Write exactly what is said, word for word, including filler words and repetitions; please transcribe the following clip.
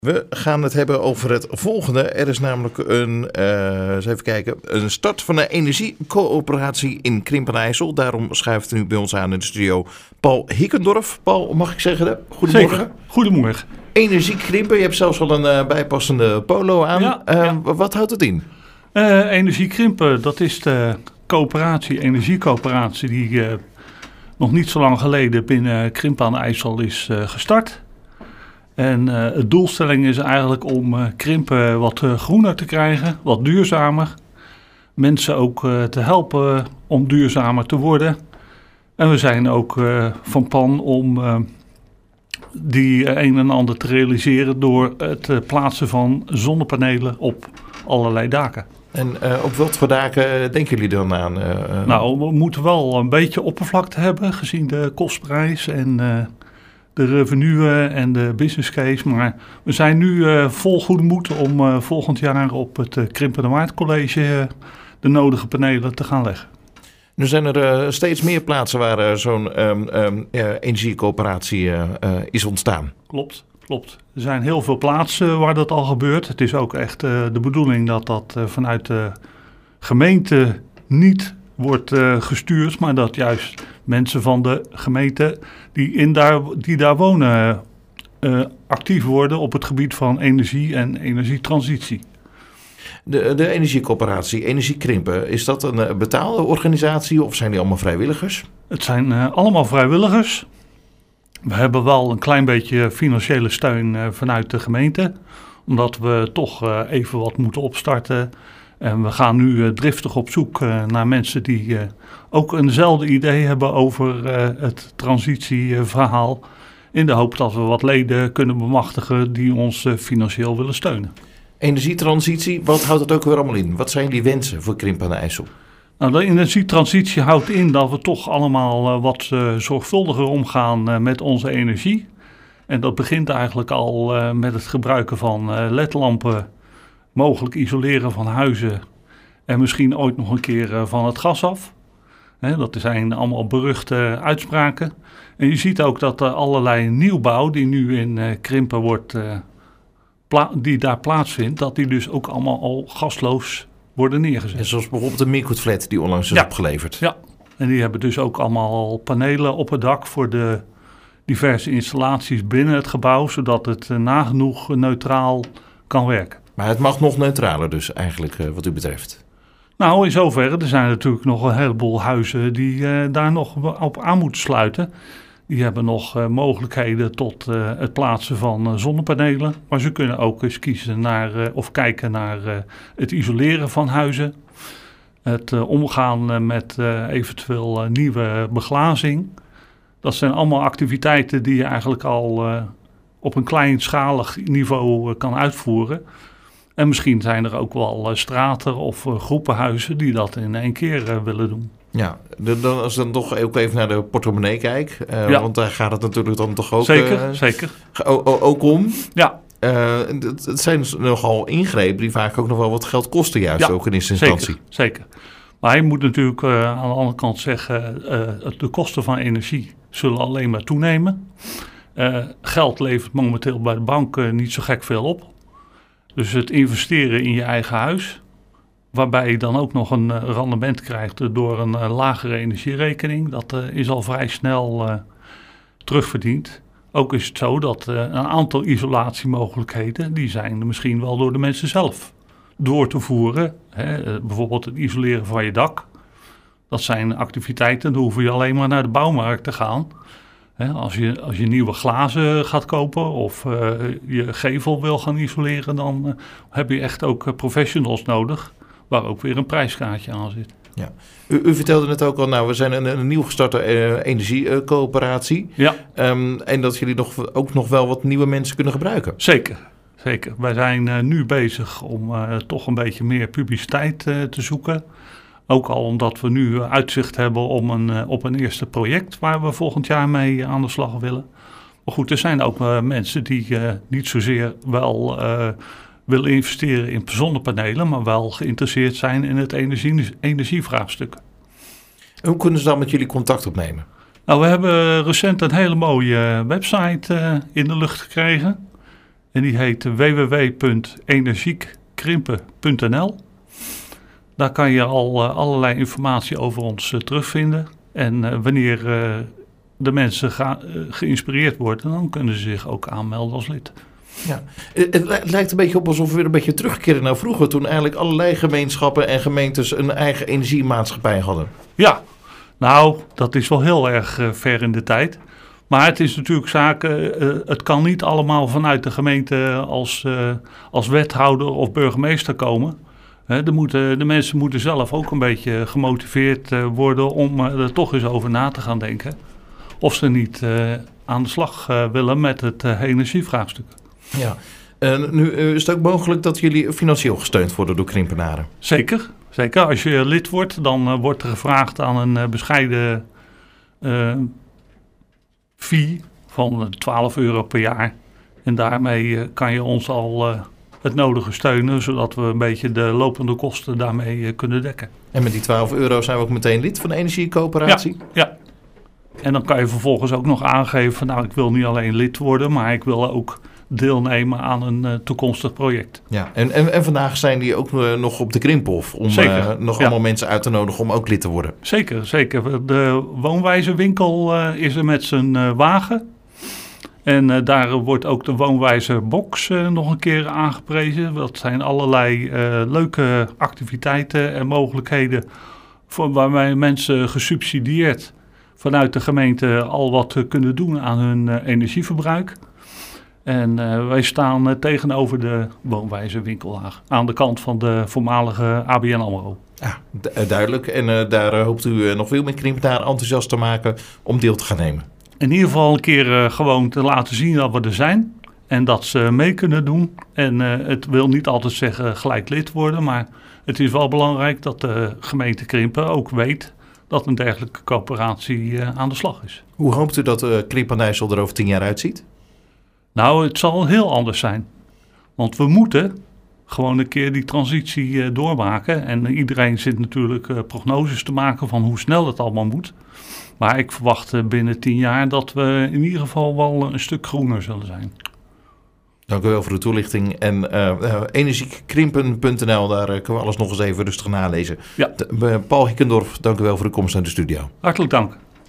We gaan het hebben over het volgende. Er is namelijk een, uh, eens even kijken, een start van een energiecoöperatie in Krimpen-IJssel. Daarom schuift nu bij ons aan in de studio Paul Hickendorf. Paul, mag ik zeggen, goedemorgen. Zeker. Goedemorgen. Energie Krimpen, je hebt zelfs al een uh, bijpassende polo aan. Ja, uh, ja. Wat houdt het in? Uh, Energie Krimpen, dat is de coöperatie, energiecoöperatie die uh, nog niet zo lang geleden binnen Krimpen aan IJssel is uh, gestart. En uh, de doelstelling is eigenlijk om uh, Krimpen wat uh, groener te krijgen, wat duurzamer. Mensen ook uh, te helpen om duurzamer te worden. En we zijn ook uh, van plan om uh, die uh, een en ander te realiseren door het uh, plaatsen van zonnepanelen op allerlei daken. En uh, op wat voor daken denken jullie dan aan? Uh, uh... Nou, we moeten wel een beetje oppervlakte hebben gezien de kostprijs en uh, de revenue en de business case. Maar we zijn nu uh, vol goede moed om uh, volgend jaar op het uh, Krimpen de Waard College uh, de nodige panelen te gaan leggen. Nu zijn er uh, steeds meer plaatsen waar uh, zo'n um, um, uh, energiecoöperatie uh, uh, is ontstaan. Klopt, klopt. Er zijn heel veel plaatsen waar dat al gebeurt. Het is ook echt uh, de bedoeling dat dat uh, vanuit de gemeente niet wordt uh, gestuurd, maar dat juist mensen van de gemeente die, in daar, die daar wonen uh, actief worden op het gebied van energie en energietransitie. De, de energiecoöperatie, Energie Krimpen, is dat een uh, betaalde organisatie of zijn die allemaal vrijwilligers? Het zijn uh, allemaal vrijwilligers. We hebben wel een klein beetje financiële steun uh, vanuit de gemeente, omdat we toch uh, even wat moeten opstarten. En we gaan nu uh, driftig op zoek uh, naar mensen die uh, ook eenzelfde idee hebben over uh, het transitieverhaal. In de hoop dat we wat leden kunnen bemachtigen die ons uh, financieel willen steunen. Energietransitie, wat houdt het ook weer allemaal in? Wat zijn die wensen voor Krimpen aan IJssel? Nou, de energietransitie houdt in dat we toch allemaal uh, wat uh, zorgvuldiger omgaan uh, met onze energie. En dat begint eigenlijk al uh, met het gebruiken van uh, ledlampen, mogelijk isoleren van huizen en misschien ooit nog een keer uh, van het gas af. He, dat zijn allemaal beruchte uitspraken. En je ziet ook dat er allerlei nieuwbouw die nu in uh, Krimpen wordt, uh, pla- die daar plaatsvindt, dat die dus ook allemaal al gasloos worden neergezet. En zoals bijvoorbeeld de Meerkoet Flat die onlangs is ja. opgeleverd. Ja, en die hebben dus ook allemaal al panelen op het dak voor de diverse installaties binnen het gebouw, zodat het uh, nagenoeg neutraal kan werken. Maar het mag nog neutraler dus eigenlijk uh, wat u betreft. Nou, in zoverre, er zijn natuurlijk nog een heleboel huizen die uh, daar nog op aan moeten sluiten. Die hebben nog uh, mogelijkheden tot uh, het plaatsen van uh, zonnepanelen. Maar ze kunnen ook eens kiezen naar uh, of kijken naar uh, het isoleren van huizen. Het uh, omgaan uh, met uh, eventueel uh, nieuwe beglazing. Dat zijn allemaal activiteiten die je eigenlijk al uh, op een kleinschalig niveau uh, kan uitvoeren. En misschien zijn er ook wel uh, straten of uh, groepenhuizen die dat in één keer uh, willen doen. Ja, de, dan, als ik dan toch ook even naar de portemonnee kijk. Uh, ja. Want daar gaat het natuurlijk dan toch ook, zeker, uh, zeker. O, o, ook om. Ja. Uh, het, het zijn nogal ingrepen die vaak ook nog wel wat geld kosten juist ja, ook in eerste instantie. Zeker, zeker. Maar je moet natuurlijk uh, aan de andere kant zeggen, uh, de kosten van energie zullen alleen maar toenemen. Uh, geld levert momenteel bij de bank uh, niet zo gek veel op. Dus het investeren in je eigen huis, waarbij je dan ook nog een uh, rendement krijgt door een uh, lagere energierekening. Dat uh, is al vrij snel uh, terugverdiend. Ook is het zo dat uh, een aantal isolatiemogelijkheden, die zijn misschien wel door de mensen zelf door te voeren. Hè, uh, bijvoorbeeld het isoleren van je dak. Dat zijn activiteiten, dan hoef je alleen maar naar de bouwmarkt te gaan. Hè, als je, als je nieuwe glazen gaat kopen of uh, je gevel wil gaan isoleren, dan uh, heb je echt ook uh, professionals nodig, waar ook weer een prijskaartje aan zit. Ja. U, u vertelde net ook al, nou, we zijn een, een nieuw gestarte uh, energiecoöperatie. Ja. Um, en dat jullie nog, ook nog wel wat nieuwe mensen kunnen gebruiken. Zeker, zeker. Wij zijn uh, nu bezig om uh, toch een beetje meer publiciteit uh, te zoeken. Ook al omdat we nu uitzicht hebben om een, uh, op een eerste project waar we volgend jaar mee aan de slag willen. Maar goed, er zijn ook uh, mensen die uh, niet zozeer wel uh, willen investeren in zonnepanelen, maar wel geïnteresseerd zijn in het energie, energievraagstuk. Hoe kunnen ze dan met jullie contact opnemen? Nou, we hebben recent een hele mooie website uh, in de lucht gekregen. En die heet w w w punt energiekkrimpen punt n l. Daar kan je al uh, allerlei informatie over ons uh, terugvinden. En uh, wanneer uh, de mensen ga, uh, geïnspireerd worden, dan kunnen ze zich ook aanmelden als lid. Ja, het lijkt een beetje op alsof we weer een beetje terugkeren naar vroeger, toen eigenlijk allerlei gemeenschappen en gemeentes een eigen energiemaatschappij hadden. Ja, nou, dat is wel heel erg uh, ver in de tijd. Maar het is natuurlijk zaak, uh, uh, het kan niet allemaal vanuit de gemeente als, uh, als wethouder of burgemeester komen. He, de, moeten, de mensen moeten zelf ook een beetje gemotiveerd uh, worden om uh, er toch eens over na te gaan denken. Of ze niet uh, aan de slag uh, willen met het uh, energievraagstuk. Ja, en nu uh, is het ook mogelijk dat jullie financieel gesteund worden door Krimpenaren? Zeker, zeker. Als je lid wordt, dan uh, wordt er gevraagd aan een uh, bescheiden uh, fee van twaalf euro per jaar. En daarmee uh, kan je ons al uh, het nodige steunen, zodat we een beetje de lopende kosten daarmee uh, kunnen dekken. En met die twaalf euro zijn we ook meteen lid van de energiecoöperatie? Ja, ja. En dan kan je vervolgens ook nog aangeven, nou ik wil niet alleen lid worden, maar ik wil ook deelnemen aan een uh, toekomstig project. Ja, en, en, en vandaag zijn die ook uh, nog op de Krimpenhof om uh, nog ja. allemaal mensen uit te nodigen om ook lid te worden. Zeker, zeker. De woonwijzerwinkel uh, is er met zijn uh, wagen. En uh, daar wordt ook de woonwijzerbox uh, nog een keer aangeprezen. Dat zijn allerlei uh, leuke activiteiten en mogelijkheden voor, waarmee mensen gesubsidieerd vanuit de gemeente al wat uh, kunnen doen aan hun uh, energieverbruik. En uh, wij staan uh, tegenover de woonwijzerwinkel aan de kant van de voormalige A B N AMRO. Ja, du- duidelijk. En uh, daar uh, hoopt u uh, nog veel meer Krimpenaren enthousiast te maken om deel te gaan nemen. In ieder geval een keer uh, gewoon te laten zien dat we er zijn. En dat ze mee kunnen doen. En uh, het wil niet altijd zeggen gelijk lid worden. Maar het is wel belangrijk dat de gemeente Krimpen ook weet dat een dergelijke coöperatie uh, aan de slag is. Hoe hoopt u dat uh, Krimpen en IJssel er over tien jaar uitziet? Nou, het zal heel anders zijn. Want we moeten gewoon een keer die transitie uh, doormaken. En uh, iedereen zit natuurlijk uh, prognoses te maken van hoe snel het allemaal moet. Maar ik verwacht uh, binnen tien jaar dat we in ieder geval wel een stuk groener zullen zijn. Dank u wel voor de toelichting. En uh, uh, energiekkrimpen punt n l, daar uh, kunnen we alles nog eens even rustig nalezen. Ja. De, uh, Paul Hickendorf, dank u wel voor de komst naar de studio. Hartelijk dank.